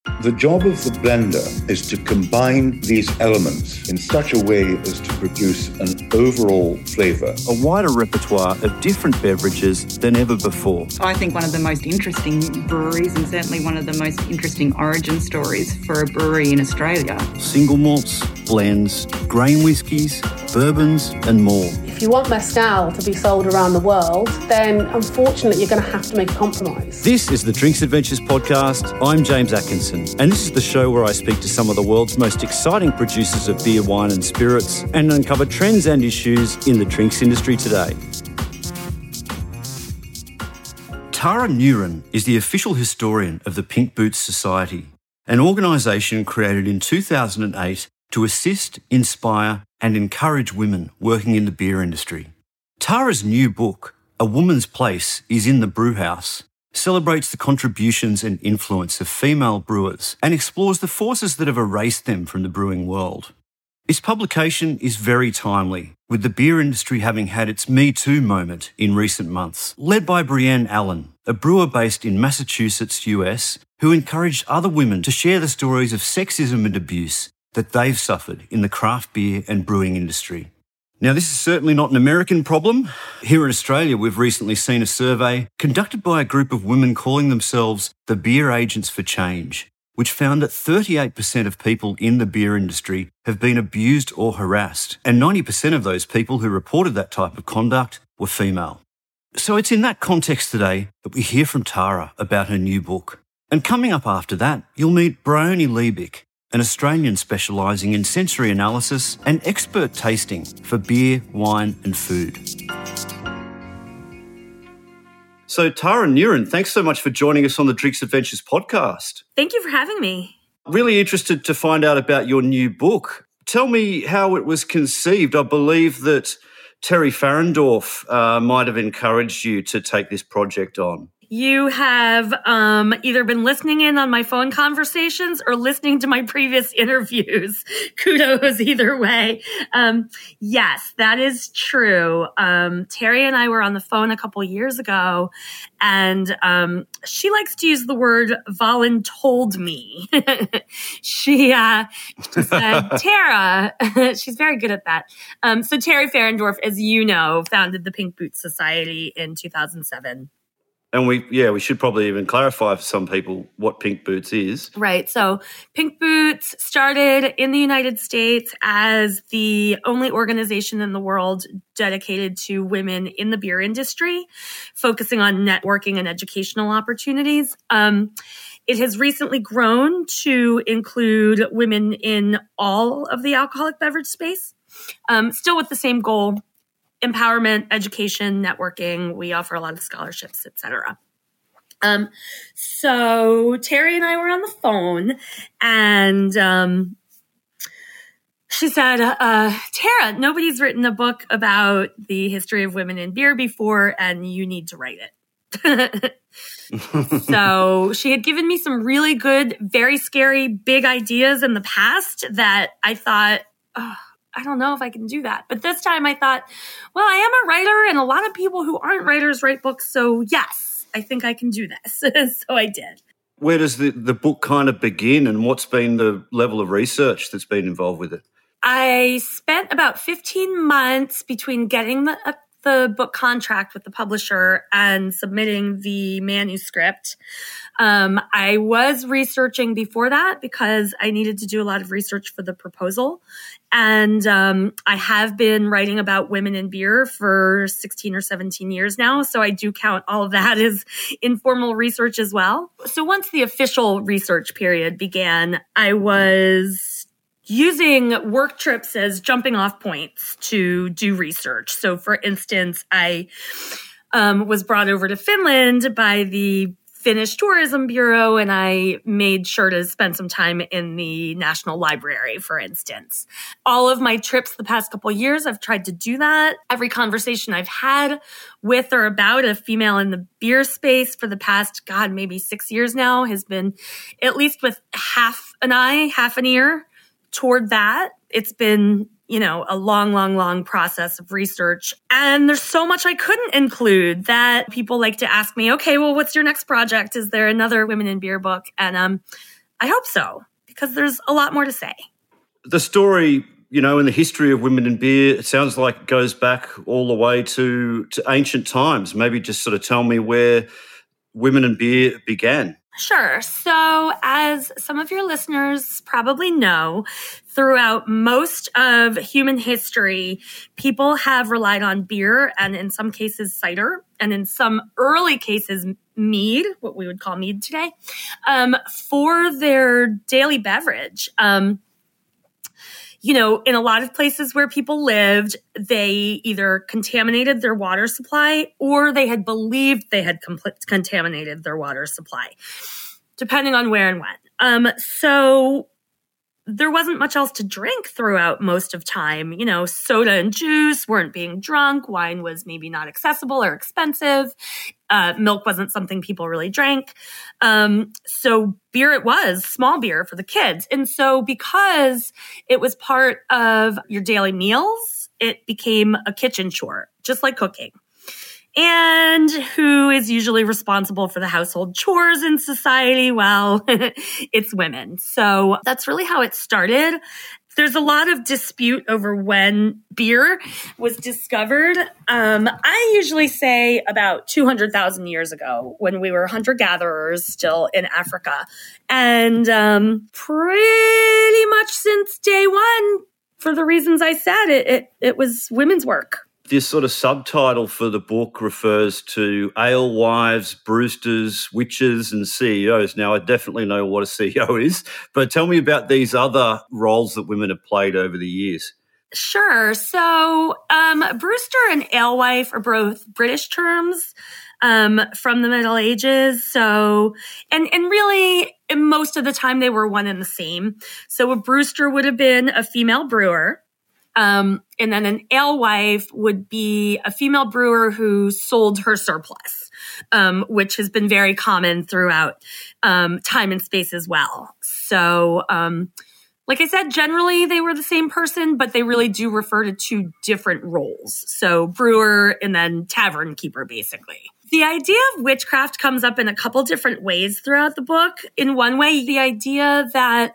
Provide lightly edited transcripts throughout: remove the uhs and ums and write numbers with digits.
The job of the blender is to combine these elements in such a way as to produce an overall flavour. A wider repertoire of different beverages than ever before. I think one of the most interesting breweries, and certainly one of the most interesting origin stories for a brewery in Australia. Single malts, blends, grain whiskies, bourbons and more. If you want mezcal to be sold around the world, then unfortunately you're going to have to make a compromise. This is the Drinks Adventures podcast. I'm James Atkinson, and this is the show where I speak to some of the world's most exciting producers of beer, wine and spirits and uncover trends and issues in the drinks industry today. Tara Nurin is the official historian of the Pink Boots Society, an organisation created in 2008 to assist, inspire and encourage women working in the beer industry. Tara's new book, A Woman's Place is in the Brewhouse, celebrates the contributions and influence of female brewers and explores the forces that have erased them from the brewing world. Its publication is very timely, with the beer industry having had its Me Too moment in recent months, led by Brienne Allen, a brewer based in Massachusetts, US, who encouraged other women to share the stories of sexism and abuse that they've suffered in the craft beer and brewing industry. Now, this is certainly not an American problem. Here in Australia, we've recently seen a survey conducted by a group of women calling themselves the Beer Agents for Change, which found that 38% of people in the beer industry have been abused or harassed, and 90% of those people who reported that type of conduct were female. So it's in that context today that we hear from Tara about her new book. And coming up after that, you'll meet Bryony Liebig, an Australian specialising in sensory analysis and expert tasting for beer, wine and food. So Tara Nurin, thanks so much for joining us on the Drinks Adventures podcast. Thank you for having me. Really interested to find out about your new book. Tell me how it was conceived. I believe that Terry Farendorf might have encouraged you to take this project on. You have either been listening in on my phone conversations or listening to my previous interviews. Kudos either way. Yes, that is true. Terry and I were on the phone a couple years ago, and she likes to use the word voluntold me. She said, Tara, she's very good at that. So Terry Farendorf, as you know, founded the Pink Boots Society in 2007. And we should probably even clarify for some people what Pink Boots is. Right. So Pink Boots started in the United States as the only organization in the world dedicated to women in the beer industry, focusing on networking and educational opportunities. It has recently grown to include women in all of the alcoholic beverage space, still with the same goal: empowerment, education, networking. We offer a lot of scholarships, etc. So Terry and I were on the phone, and she said, Tara, nobody's written a book about the history of women in beer before, and you need to write it. So she had given me some really good, very scary, big ideas in the past that I thought, I don't know if I can do that. But this time I thought, well, I am a writer, and a lot of people who aren't writers write books. So yes, I think I can do this. So I did. Where does the book kind of begin, and what's been the level of research that's been involved with it? I spent about 15 months between getting the book contract with the publisher and submitting the manuscript. I was researching before that because I needed to do a lot of research for the proposal. And I have been writing about women in beer for 16 or 17 years now. So I do count all of that as informal research as well. So once the official research period began, I was using work trips as jumping off points to do research. So for instance, I was brought over to Finland by the Finnish Tourism Bureau, and I made sure to spend some time in the National Library, for instance. All of my trips the past couple of years, I've tried to do that. Every conversation I've had with or about a female in the beer space for the past, maybe 6 years now has been at least with half an eye, half an ear toward that. It's been, a long process of research. And there's so much I couldn't include that people like to ask me, okay, well, what's your next project? Is there another Women in Beer book? And I hope so, because there's a lot more to say. The story, in the history of women in beer, it sounds like it goes back all the way to ancient times. Maybe just sort of tell me where women in beer began. Sure. So as some of your listeners probably know, throughout most of human history, people have relied on beer and in some cases cider, and in some early cases mead, what we would call mead today, for their daily beverage. In a lot of places where people lived, they either contaminated their water supply or they had believed they had contaminated their water supply, depending on where and when. So there wasn't much else to drink throughout most of time. Soda and juice weren't being drunk. Wine was maybe not accessible or expensive. Milk wasn't something people really drank. So beer it was, small beer for the kids. And so because it was part of your daily meals, it became a kitchen chore, just like cooking. And who is usually responsible for the household chores in society? Well, it's women. So that's really how it started. There's a lot of dispute over when beer was discovered. I usually say about 200,000 years ago when we were hunter-gatherers still in Africa. And pretty much since day one, for the reasons I said, it was women's work. This sort of subtitle for the book refers to alewives, brewsters, witches, and CEOs. Now, I definitely know what a CEO is, but tell me about these other roles that women have played over the years. Sure. So, brewster and alewife are both British terms from the Middle Ages. So, and really, most of the time they were one and the same. So, a brewster would have been a female brewer. And then an alewife would be a female brewer who sold her surplus, which has been very common throughout time and space as well. So, like I said, generally they were the same person, but they really do refer to two different roles. So brewer and then tavern keeper, basically. The idea of witchcraft comes up in a couple different ways throughout the book. In one way, the idea that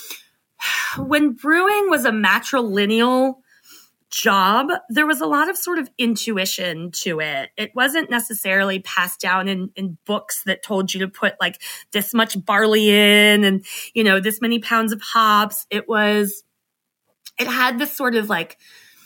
when brewing was a matrilineal job, there was a lot of sort of intuition to it. It wasn't necessarily passed down in books that told you to put like this much barley in and, this many pounds of hops. It had this sort of like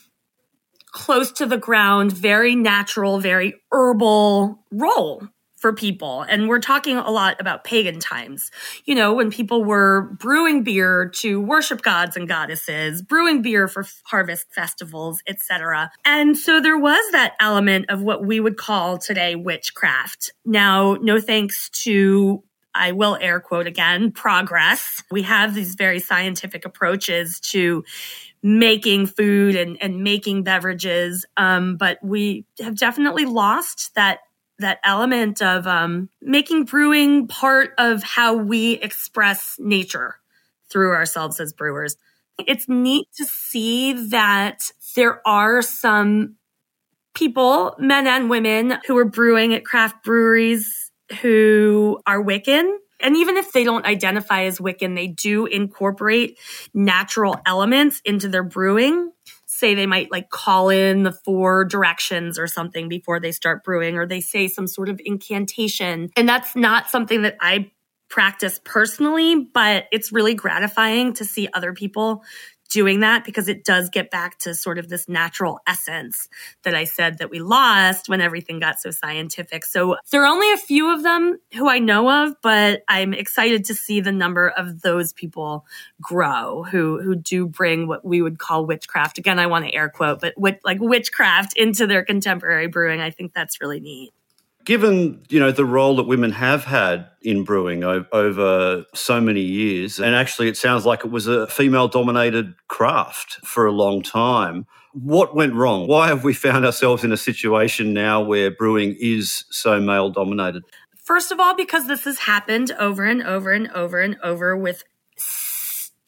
close to the ground, very natural, very herbal role for people. And we're talking a lot about pagan times, when people were brewing beer to worship gods and goddesses, brewing beer for harvest festivals, etc. And so there was that element of what we would call today witchcraft. Now, no thanks to, I will air quote again, progress. We have these very scientific approaches to making food and making beverages. But we have definitely lost that element of making brewing part of how we express nature through ourselves as brewers. It's neat to see that there are some people, men and women, who are brewing at craft breweries who are Wiccan. And even if they don't identify as Wiccan, they do incorporate natural elements into their brewing. Say they might like call in the 4 directions or something before they start brewing, or they say some sort of incantation. And that's not something that I practice personally, but it's really gratifying to see other people doing that because it does get back to sort of this natural essence that I said that we lost when everything got so scientific. So there are only a few of them who I know of, but I'm excited to see the number of those people grow who do bring what we would call witchcraft. Again, I want to air quote, but like witchcraft into their contemporary brewing. I think that's really neat. Given, the role that women have had in brewing over so many years, and actually it sounds like it was a female-dominated craft for a long time, what went wrong? Why have we found ourselves in a situation now where brewing is so male-dominated? First of all, because this has happened over and over and over and over with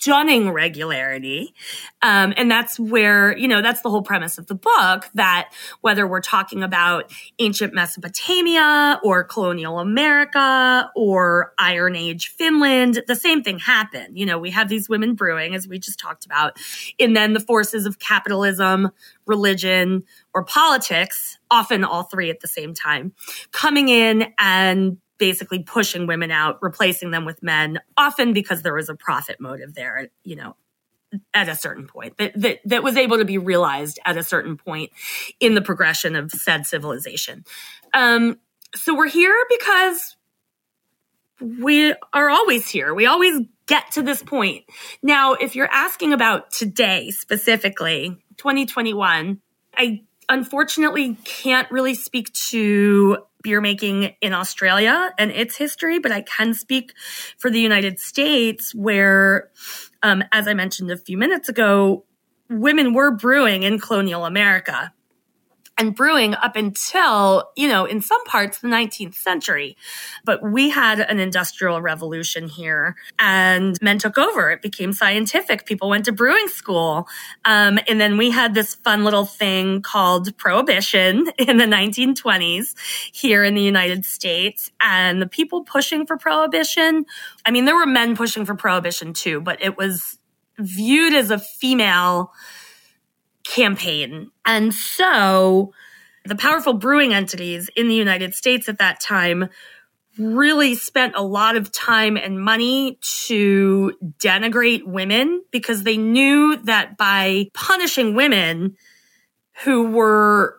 stunning regularity. And that's where, that's the whole premise of the book, that whether we're talking about ancient Mesopotamia or colonial America or Iron Age Finland, the same thing happened. We have these women brewing, as we just talked about, and then the forces of capitalism, religion, or politics, often all three at the same time, coming in and basically pushing women out, replacing them with men, often because there was a profit motive there, at a certain point that was able to be realized at a certain point in the progression of said civilization. So we're here because we are always here. We always get to this point. Now, if you're asking about today specifically, 2021, I unfortunately can't really speak to beer making in Australia and its history, but I can speak for the United States where, as I mentioned a few minutes ago, women were brewing in colonial America and brewing up until, in some parts, the 19th century. But we had an industrial revolution here and men took over. It became scientific. People went to brewing school. And then we had this fun little thing called Prohibition in the 1920s here in the United States. And the people pushing for Prohibition, there were men pushing for Prohibition too, but it was viewed as a female campaign. And so the powerful brewing entities in the United States at that time really spent a lot of time and money to denigrate women because they knew that by punishing women who were,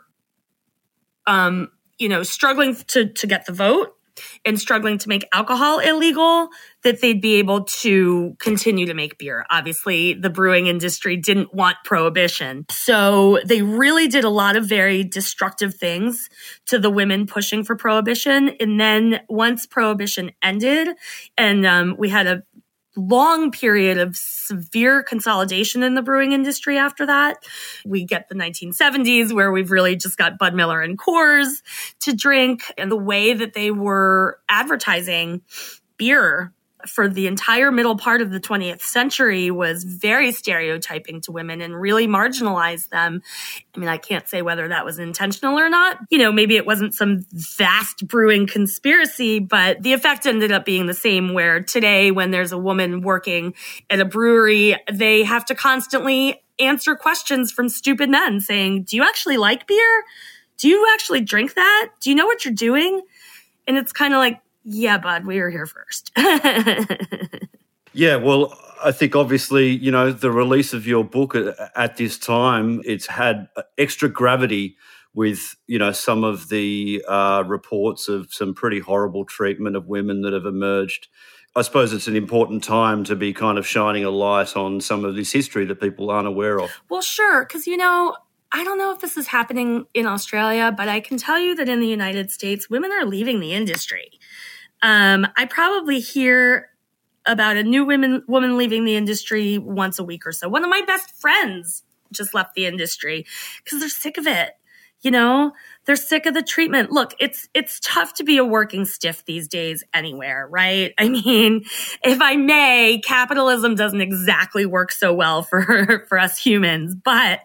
struggling to get the vote and struggling to make alcohol illegal, that they'd be able to continue to make beer. Obviously, the brewing industry didn't want prohibition. So they really did a lot of very destructive things to the women pushing for prohibition. And then once prohibition ended and we had a long period of severe consolidation in the brewing industry after that. We get the 1970s where we've really just got Bud Miller and Coors to drink, and the way that they were advertising beer for the entire middle part of the 20th century was very stereotyping to women and really marginalized them. I can't say whether that was intentional or not. Maybe it wasn't some vast brewing conspiracy, but the effect ended up being the same, where today when there's a woman working at a brewery, they have to constantly answer questions from stupid men saying, do you actually like beer? Do you actually drink that? Do you know what you're doing? And it's kind of like, yeah, bud, we were here first. Yeah, well, I think obviously, the release of your book at this time, it's had extra gravity with, some of the reports of some pretty horrible treatment of women that have emerged. I suppose it's an important time to be kind of shining a light on some of this history that people aren't aware of. Well, sure, because, I don't know if this is happening in Australia, but I can tell you that in the United States, women are leaving the industry. I probably hear about a new woman leaving the industry once a week or so. One of my best friends just left the industry because they're sick of it. They're sick of the treatment. Look, it's tough to be a working stiff these days anywhere, right? If I may, capitalism doesn't exactly work so well for us humans, but,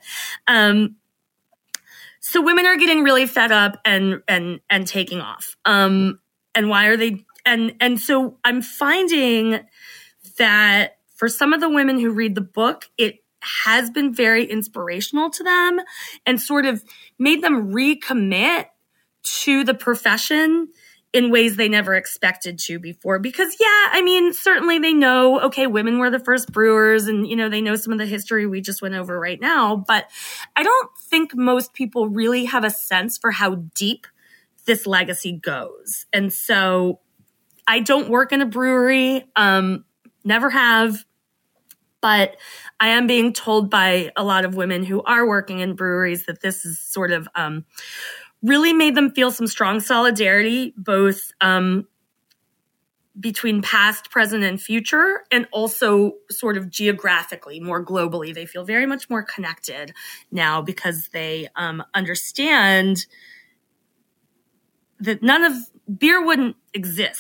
so women are getting really fed up and taking off. And why are they? And so I'm finding that for some of the women who read the book, it has been very inspirational to them and sort of made them recommit to the profession in ways they never expected to before. Because, certainly they know, okay, women were the first brewers and, they know some of the history we just went over right now. But I don't think most people really have a sense for how deep this legacy goes. And so I don't work in a brewery, never have, but I am being told by a lot of women who are working in breweries that this is sort of really made them feel some strong solidarity, both between past, present, and future, and also sort of geographically, more globally. They feel very much more connected now because they understand that none of beer wouldn't exist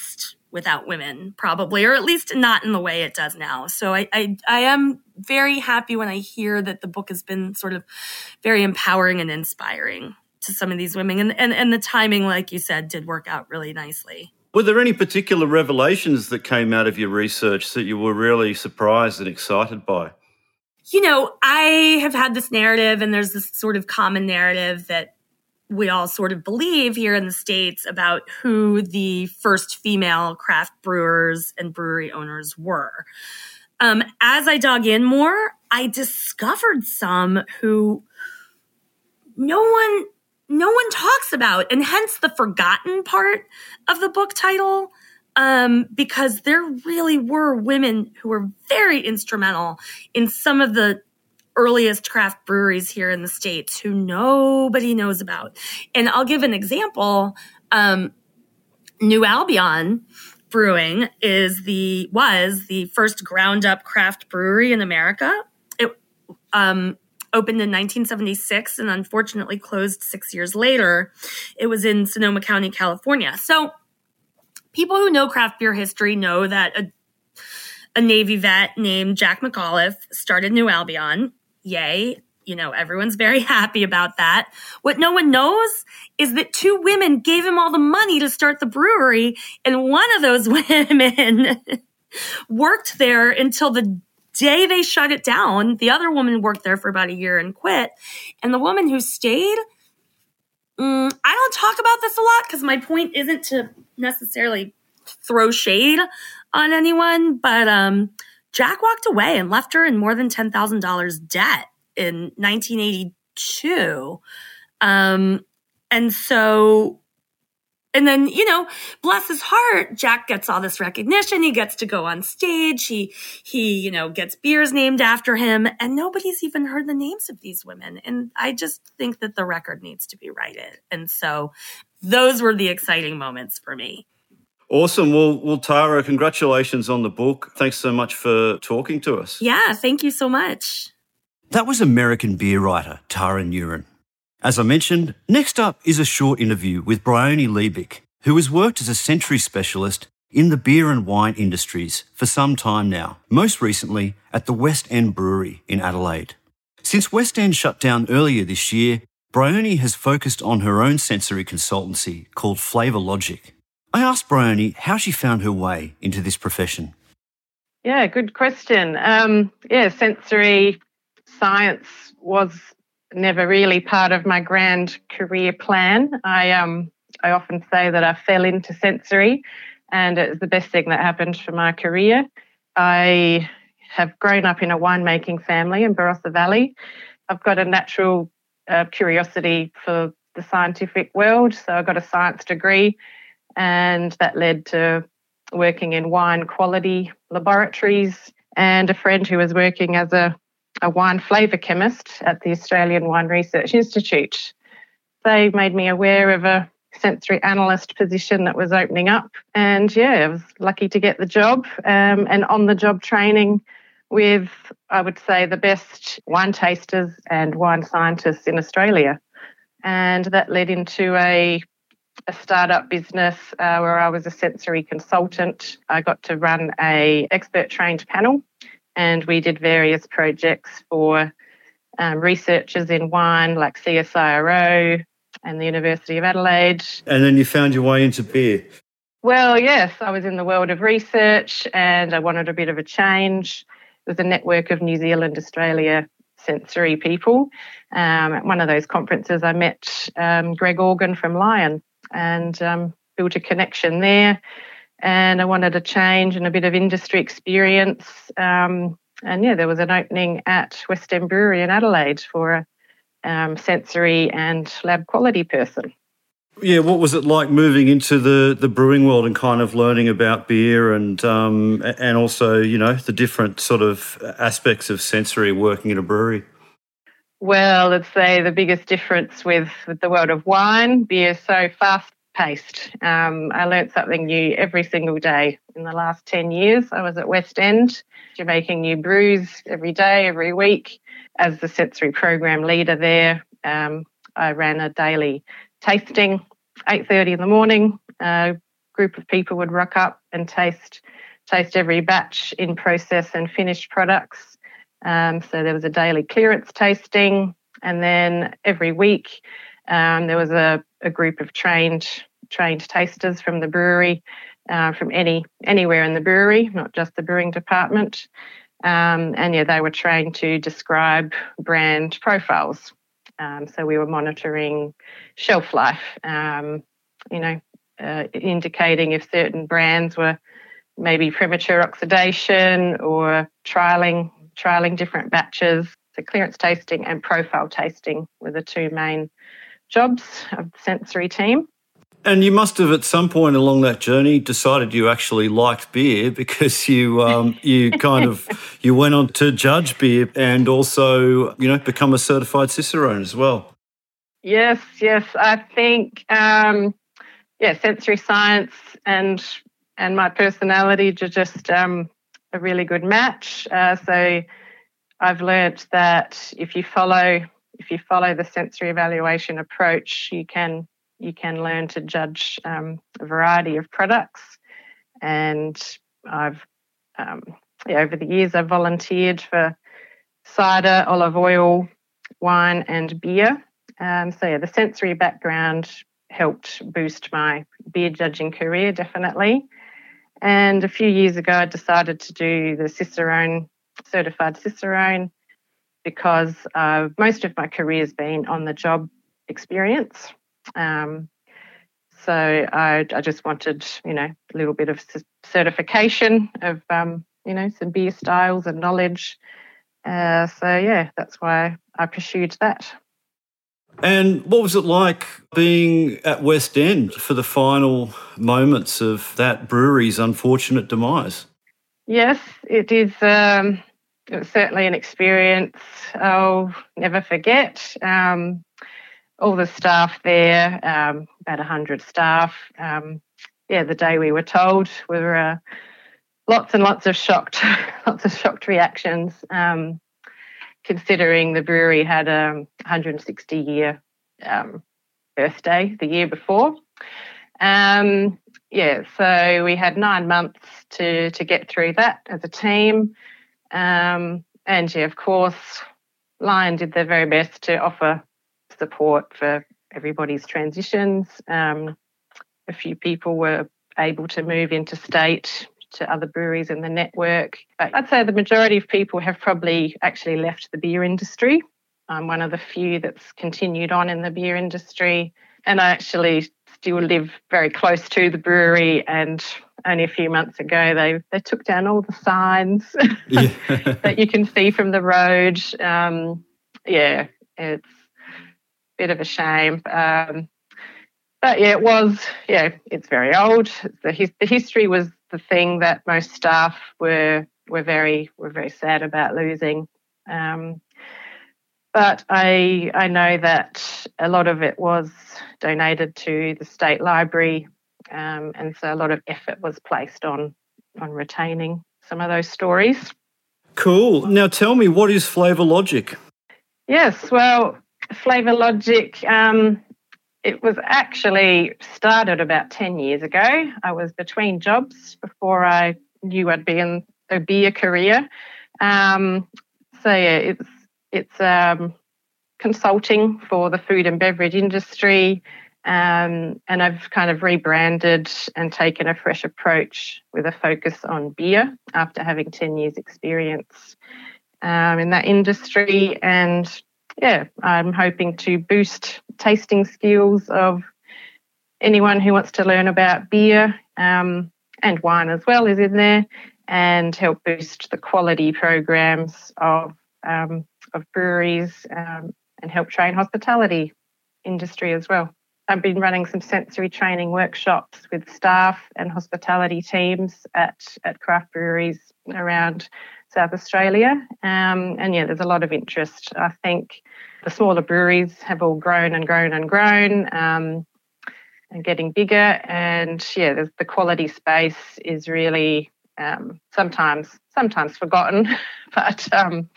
without women, probably, or at least not in the way it does now. So I am very happy when I hear that the book has been sort of very empowering and inspiring to some of these women. And the timing, like you said, did work out really nicely. Were there any particular revelations that came out of your research that you were really surprised and excited by? You know, I have had this narrative, and there's this sort of common narrative that we all sort of believe here in the States about who the first female craft brewers and brewery owners were. As I dug in more, I discovered some who no one talks about, and hence the forgotten part of the book title, because there really were women who were very instrumental in some of the earliest craft breweries here in the States who nobody knows about. And I'll give an example. New Albion Brewing was the first ground up craft brewery in America. It opened in 1976 and unfortunately closed 6 years later. It was in Sonoma County, California. So people who know craft beer history know that a Navy vet named Jack McAuliffe started New Albion. Yay. You know, everyone's very happy about that. What no one knows is that two women gave him all the money to start the brewery, and one of those women worked there until the day they shut it down. The other woman worked there for about a year and quit. And the woman who stayed, I don't talk about this a lot because my point isn't to necessarily throw shade on anyone, but Jack walked away and left her in more than $10,000 debt in 1982. And then, you know, bless his heart, Jack gets all this recognition. He gets to go on stage. He, you know, gets beers named after him, and nobody's even heard the names of these women. And I just think that the record needs to be righted. And so those were the exciting moments for me. Awesome. Well, Tara, congratulations on the book. Thanks so much for talking to us. Yeah, thank you so much. That was American beer writer Tara Nurin. As I mentioned, next up is a short interview with Bryony Liebig, who has worked as a Century specialist in the beer and wine industries for some time now, most recently at the West End Brewery in Adelaide. Since West End shut down earlier this year, Bryony has focused on her own sensory consultancy called Flavour Logic. I asked Bryony how she found her way into this profession. Yeah, good question. Sensory science was never really part of my grand career plan. I often say that I fell into sensory, and it was the best thing that happened for my career. I have grown up in a winemaking family in Barossa Valley. I've got a natural curiosity for the scientific world, so I got a science degree, and that led to working in wine quality laboratories, and a friend who was working as a wine flavour chemist at the Australian Wine Research Institute. They made me aware of a sensory analyst position that was opening up, and I was lucky to get the job, and on-the-job training with, I would say, the best wine tasters and wine scientists in Australia. And that led into a startup business where I was a sensory consultant. I got to run a expert-trained panel, and we did various projects for researchers in wine like CSIRO and the University of Adelaide. And then you found your way into beer. Well, yes, I was in the world of research and I wanted a bit of a change. It was a network of New Zealand, Australia sensory people. At one of those conferences, I met Greg Organ from Lion and built a connection there. And I wanted a change and a bit of industry experience. There was an opening at West End Brewery in Adelaide for a sensory and lab quality person. Yeah, what was it like moving into the brewing world and kind of learning about beer and also, you know, the different sort of aspects of sensory working in a brewery? Well, let's say the biggest difference with the world of wine, beer is so fast-paced. I learnt something new every single day. In the last 10 years, I was at West End. You're making new brews every day, every week. As the sensory program leader there, I ran a daily tasting, 8:30 in the morning, group of people would rock up and taste every batch in process and finished products. So there was a daily clearance tasting, and then every week there was a group of trained tasters from the brewery, from anywhere in the brewery, not just the brewing department. They were trained to describe brand profiles. So we were monitoring shelf life, indicating if certain brands were maybe premature oxidation or trialing different batches. So clearance tasting and profile tasting were the two main jobs of the sensory team. And you must have, at some point along that journey, decided you actually liked beer, because you went on to judge beer and also, become a certified Cicerone as well. Yes. I think, sensory science and my personality are just a really good match. So I've learnt that if you follow the sensory evaluation approach, you can learn to judge a variety of products. And I've over the years I've volunteered for cider, olive oil, wine, and beer. The sensory background helped boost my beer judging career, definitely. And a few years ago, I decided to do the certified Cicerone, because most of my career has been on the job experience. So I just wanted, a little bit of certification of, some beer styles and knowledge. That's why I pursued that. And what was it like being at West End for the final moments of that brewery's unfortunate demise? Yes, it is. It was certainly an experience I'll never forget. All the staff there, about 100 staff. The day we were told, we were lots and lots of shocked reactions. Considering the brewery had a 160-year birthday the year before. So we had 9 months to get through that as a team. Of course, Lion did their very best to offer support for everybody's transitions. A few people were able to move interstate to other breweries in the network. But I'd say the majority of people have probably actually left the beer industry. I'm one of the few that's continued on in the beer industry. And I actually still live very close to the brewery, and only a few months ago they took down all the signs that you can see from the road. It's a bit of a shame. It's very old. The history was the thing that most staff were very sad about losing. But I know that a lot of it was donated to the State Library, and so a lot of effort was placed on retaining some of those stories. Cool. Now tell me, what is Flavour Logic? Yes, well, Flavour Logic, it was actually started about 10 years ago. I was between jobs before I knew I'd be in a beer career. It's consulting for the food and beverage industry, and I've kind of rebranded and taken a fresh approach with a focus on beer after having 10 years experience in that industry. And I'm hoping to boost tasting skills of anyone who wants to learn about beer, and wine as well is in there, and help boost the quality programs of breweries, and help train hospitality industry as well. I've been running some sensory training workshops with staff and hospitality teams at craft breweries around South Australia. There's a lot of interest. I think the smaller breweries have all grown and getting bigger. And the quality space is really sometimes forgotten. But I'm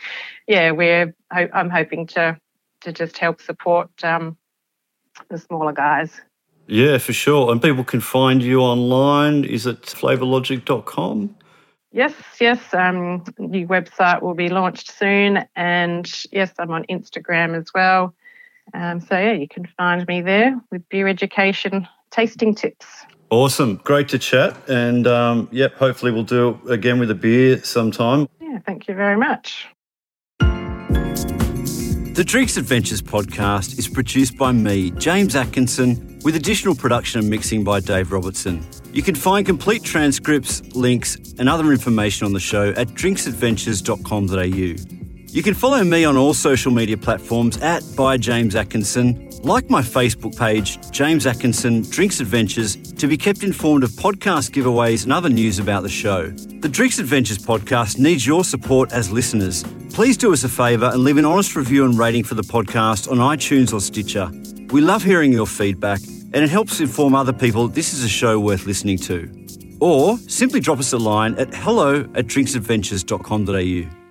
hoping to just help support the smaller guys. Yeah, for sure. And people can find you online. Is it flavorlogic.com? Yes. New website will be launched soon. And yes, I'm on Instagram as well. You can find me there with beer education, tasting tips. Awesome. Great to chat. And hopefully we'll do it again with a beer sometime. Yeah, thank you very much. The Drinks Adventures podcast is produced by me, James Atkinson, with additional production and mixing by Dave Robertson. You can find complete transcripts, links and other information on the show at drinksadventures.com.au. You can follow me on all social media platforms at by James Atkinson, like my Facebook page, James Atkinson Drinks Adventures, to be kept informed of podcast giveaways and other news about the show. The Drinks Adventures podcast needs your support as listeners. Please do us a favour and leave an honest review and rating for the podcast on iTunes or Stitcher. We love hearing your feedback and it helps inform other people this is a show worth listening to. Or simply drop us a line at hello@drinksadventures.com.au.